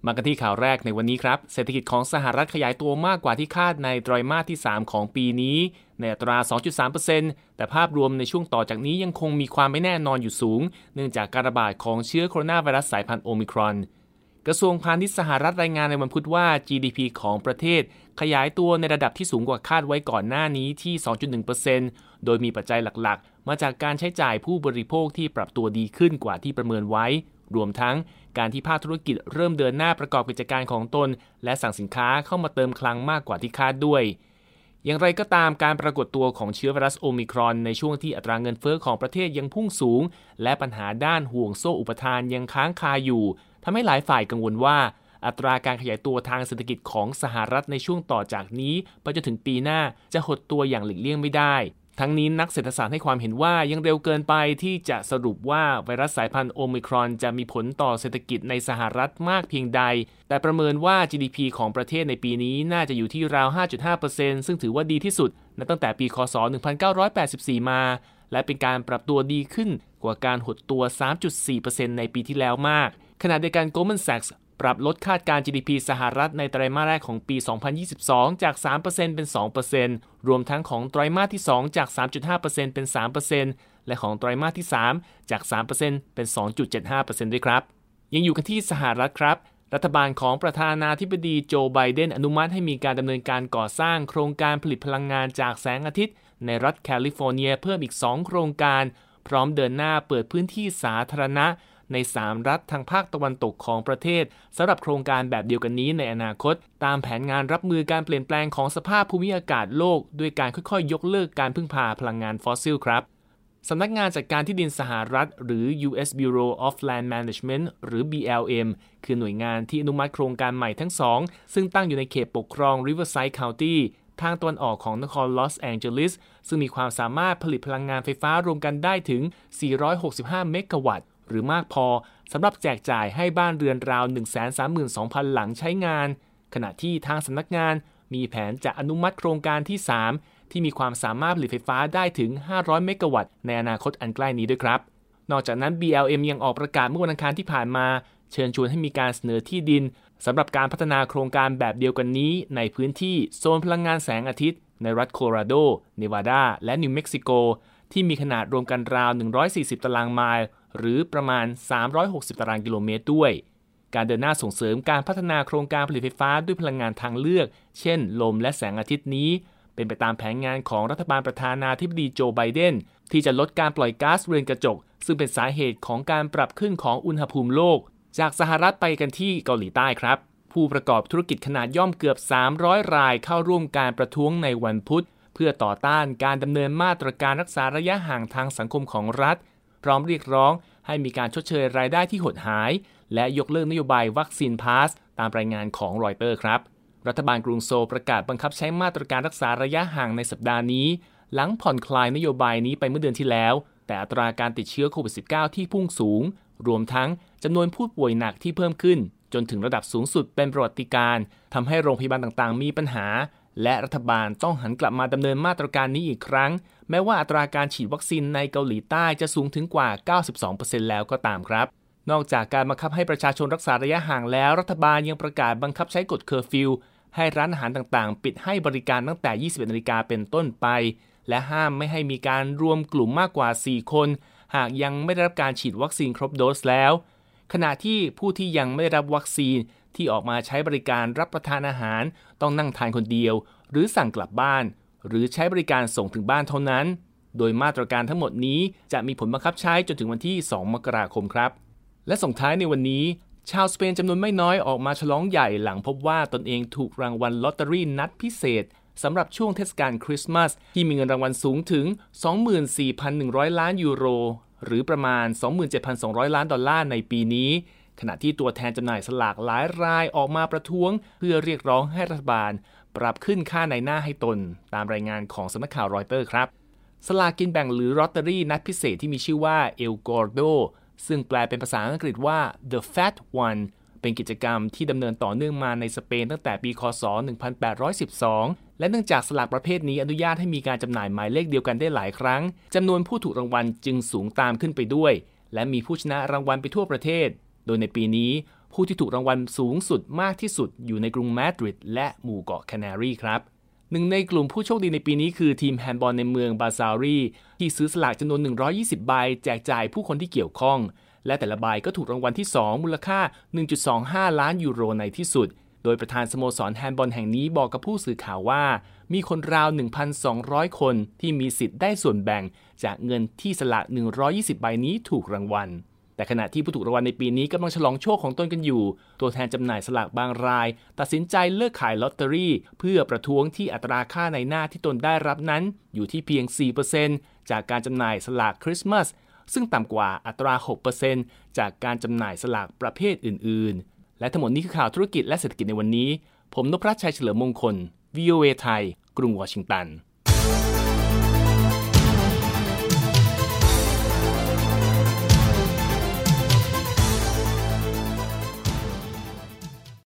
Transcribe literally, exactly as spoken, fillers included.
มากันที่ข่าวแรกในวันนี้ครับเศรษฐกิจของสหรัฐขยายตัวมากกว่าที่คาดในไตรมาสที่สามของปีนี้ในอัตรา สองจุดสามเปอร์เซ็นต์ แต่ภาพรวมในช่วงต่อจากนี้ยังคงมีความไม่แน่นอนอยู่สูงเนื่องจากการระบาดของเชื้อโคโรนาไวรัสสายพันธุ์โอมิครอนกระทรวงพาณิชย์สหรัฐรายงานในวันพุธว่า จี ดี พี ของประเทศขยายตัวในระดับที่สูงกว่าคาดไว้ก่อนหน้านี้ที่ สองจุดหนึ่งเปอร์เซ็นต์ โดยมีปัจจัยหลักๆมาจากการใช้จ่ายผู้บริโภคที่ปรับตัวดีขึ้นกว่าที่ประเมินไว้รวมทั้งการที่ภาคธุรกิจเริ่มเดินหน้าประกอบกิจการของตนและสั่งสินค้าเข้ามาเติมคลังมากกว่าที่คาดด้วยอย่างไรก็ตามการปรากฏตัวของเชื้อไวรัสโอมิครอนในช่วงที่อัตราเงินเฟ้อของประเทศยังพุ่งสูงและปัญหาด้านห่วงโซ่อุปทานยังค้างคาอยู่ทำให้หลายฝ่ายกังวลว่าอัตราการขยายตัวทางเศรษฐกิจของสหรัฐในช่วงต่อจากนี้ไปจนถึงปีหน้าจะหดตัวอย่างหลีกเลี่ยงไม่ได้ทั้งนี้นักเศรษฐศาสตร์ให้ความเห็นว่ายังเร็วเกินไปที่จะสรุปว่าไวรัสสายพันธุ์โอมิครอนจะมีผลต่อเศรษฐกิจในสหรัฐมากเพียงใดแต่ประเมินว่า จี ดี พี ของประเทศในปีนี้น่าจะอยู่ที่ราว ห้าจุดห้าเปอร์เซ็นต์ ซึ่งถือว่าดีที่สุดนับตั้งแต่ปีคศหนึ่งพันเก้าร้อยแปดสิบสี่มาและเป็นการปรับตัวดีขึ้นกว่าการหดตัว สามจุดสี่เปอร์เซ็นต์ ในปีที่แล้วมากขณะเดียวกัน Goldman Sachsปรับลดคาดการณ์ จี ดี พี สหรัฐในไตรมาสแรกของปี สองพันยี่สิบสอง จาก สามเปอร์เซ็นต์ เป็น สองเปอร์เซ็นต์ รวมทั้งของไตรมาสที่ สอง จาก สามจุดห้าเปอร์เซ็นต์ เป็น สามเปอร์เซ็นต์ และของไตรมาสที่ สาม จาก สามเปอร์เซ็นต์ เป็น สองจุดเจ็ดห้าเปอร์เซ็นต์ ด้วยครับยังอยู่กันที่สหรัฐครับรัฐบาลของประธานาธิบดีโจไบเดนอนุมัติให้มีการดำเนินการก่อสร้างโครงการผลิตพลังงานจากแสงอาทิตย์ในรัฐแคลิฟอร์เนียเพิ่มอีกสองโครงการพร้อมเดินหน้าเปิดพื้นที่สาธารณะในสามรัฐทางภาคตะวันตกของประเทศสำหรับโครงการแบบเดียวกันนี้ในอนาคตตามแผนงานรับมือการเปลี่ยนแปลงของสภาพภูมิอากาศโลกด้วยการค่อยๆยกเลิกการพึ่งพาพลังงานฟอสซิลครับสำนักงานจัดการที่ดินสหรัฐหรือ ยู เอส Bureau of Land Management หรือ บี แอล เอ็ม คือหน่วยงานที่อนุมัติโครงการใหม่ทั้งสองซึ่งตั้งอยู่ในเขตปกครอง Riverside County ทางตะวันออกของนครลอสแองเจลิสซึ่งมีความสามารถผลิตพลังงานไฟฟ้ารวมกันได้ถึงสี่ร้อยหกสิบห้าเมกะวัตต์หรือมากพอสำหรับแจกจ่ายให้บ้านเรือนราว หนึ่งแสนสามหมื่นสองพัน หลังใช้งานขณะที่ทางสำนักงานมีแผนจะอนุมัติโครงการที่สามที่มีความสามารถผลิตไฟฟ้าได้ถึงห้าร้อยเมกะวัตต์ในอนาคตอันใกล้นี้ด้วยครับนอกจากนั้น บี แอล เอ็ม ยังออกประกาศเมื่อวันอังคารที่ผ่านมาเชิญชวนให้มีการเสนอที่ดินสำหรับการพัฒนาโครงการแบบเดียวกันนี้ในพื้นที่โซนพลังงานแสงอาทิตย์ในรัฐโคโลราโดเนวาดาและนิวเม็กซิโกที่มีขนาดรวมกันราวหนึ่งร้อยสี่สิบตารางไมล์หรือประมาณสามร้อยหกสิบตารางกิโลเมตรด้วยการเดินหน้าส่งเสริมการพัฒนาโครงการผลิตไฟฟ้าด้วยพลังงานทางเลือกเช่นลมและแสงอาทิตย์นี้เป็นไปตามแผนงานของรัฐบาลประธานาธิบดีโจไบเดนที่จะลดการปล่อยก๊าซเรือนกระจกซึ่งเป็นสาเหตุของการปรับขึ้นของอุณหภูมิโลกจากสหรัฐไปกันที่เกาหลีใต้ครับผู้ประกอบธุรกิจขนาดย่อมเกือบสามร้อยรายเข้าร่วมการประท้วงในวันพุธเพื่อต่อต้านการดำเนินมาตรการรักษาระยะห่างทางสังคมของรัฐพร้อมเรียกร้องให้มีการชดเชยรายได้ที่หดหายและยกเลิกนโยบายวัคซีนพาสตามรายงานของรอยเตอร์ครับรัฐบาลกรุงโซลประกาศบังคับใช้มาตรการรักษาระยะห่างในสัปดาห์นี้หลังผ่อนคลายนโยบายนี้ไปเมื่อเดือนที่แล้วแต่อัตราการติดเชื้อโควิด สิบเก้า ที่พุ่งสูงรวมทั้งจำนวนผู้ป่วยหนักที่เพิ่มขึ้นจนถึงระดับสูงสุดเป็นประวัติการณ์ทำให้โรงพยาบาลต่างๆมีปัญหาและรัฐบาลต้องหันกลับมาดำเนินมาตรการนี้อีกครั้งแม้ว่าอัตราการฉีดวัคซีนในเกาหลีใต้จะสูงถึงกว่า เก้าสิบสองเปอร์เซ็นต์ แล้วก็ตามครับนอกจากการบังคับให้ประชาชนรักษาระยะห่างแล้วรัฐบาลยังประกาศบังคับใช้กฎเคอร์ฟิวให้ร้านอาหารต่างๆปิดให้บริการตั้งแต่ ยี่สิบเอ็ดนาฬิกาเป็นต้นไปและห้ามไม่ให้มีการรวมกลุ่มมากกว่าสี่คนหากยังไม่ได้รับการฉีดวัคซีนครบโดสแล้วขณะที่ผู้ที่ยังไม่ได้รับวัคซีนที่ออกมาใช้บริการรับประทานอาหารต้องนั่งทานคนเดียวหรือสั่งกลับบ้านหรือใช้บริการส่งถึงบ้านเท่านั้นโดยมาตรการทั้งหมดนี้จะมีผลบังคับใช้จนถึงวันที่สองมกราคมครับและส่งท้ายในวันนี้ชาวสเปนจำนวนไม่น้อยออกมาฉลองใหญ่หลังพบว่าตนเองถูกรางวัลลอตเตอรี่นัดพิเศษสำหรับช่วงเทศกาลคริสต์มาสที่มีเงินรางวัลสูงถึง สองหมื่นสี่พันหนึ่งร้อย ล้านยูโรหรือประมาณ สองหมื่นเจ็ดพันสองร้อย ล้านดอลลาร์ในปีนี้ขณะที่ตัวแทนจำหน่ายสลากหลายรายออกมาประท้วงเพื่อเรียกร้องให้รัฐบาลปรับขึ้นค่าในหน้าให้ตนตามรายงานของสำนักข่าวรอยเตอร์ครับสลากกินแบ่งหรือลอตเตอรี่นัดพิเศษที่มีชื่อว่า El Gordo ซึ่งแปลเป็นภาษาอังกฤษว่า The Fat One เป็นกิจกรรมที่ดำเนินต่อเนื่องมาในสเปนตั้งแต่ปีคศหนึ่งพันแปดร้อยสิบสองและเนื่องจากสลากประเภทนี้อนุญาตให้มีการจำหน่ายหมายเลขเดียวกันได้หลายครั้งจำนวนผู้ถูกรางวัลจึงสูงตามขึ้นไปด้วยและมีผู้ชนะรางวัลไปทั่วประเทศโดยในปีนี้ผู้ที่ถูกรางวัลสูงสุดมากที่สุดอยู่ในกรุงมาดริดและหมู่เกาะแคนารีครับหนึ่งในกลุ่มผู้โชคดีในปีนี้คือทีมแฮนด์บอลในเมืองบาซารีที่ซื้อสลากจำนวนหนึ่งร้อยยี่สิบใบแจกจ่ายผู้คนที่เกี่ยวข้องและแต่ละใบก็ถูกรางวัลที่สองมูลค่า หนึ่งจุดสองห้า ล้านยูโรในที่สุดโดยประธานสโมสรแฮนด์บอลแห่งนี้บอกกับผู้สื่อข่าวว่ามีคนราว หนึ่งพันสองร้อย คนที่มีสิทธิ์ได้ส่วนแบ่งจากเงินที่สลากหนึ่งร้อยยี่สิบใบนี้ถูกรางวัลแต่ขณะที่ผู้ถูกรางวัลในปีนี้กำลังฉลองโชคของตนกันอยู่ตัวแทนจำหน่ายสลากบางรายตัดสินใจเลิกขายลอตเตอรี่เพื่อประท้วงที่อัตราค่าในหน้าที่ตนได้รับนั้นอยู่ที่เพียง สี่เปอร์เซ็นต์ จากการจำหน่ายสลากคริสต์มาสซึ่งต่ำกว่าอัตรา หกเปอร์เซ็นต์ จากการจำหน่ายสลากประเภทอื่นๆและทั้งหมดนี้คือข่าวธุรกิจและเศรษฐกิจในวันนี้ผมนพรัตน์ชัยเฉลิมมงคล วี โอ เอ ไทยกรุงวอชิงตัน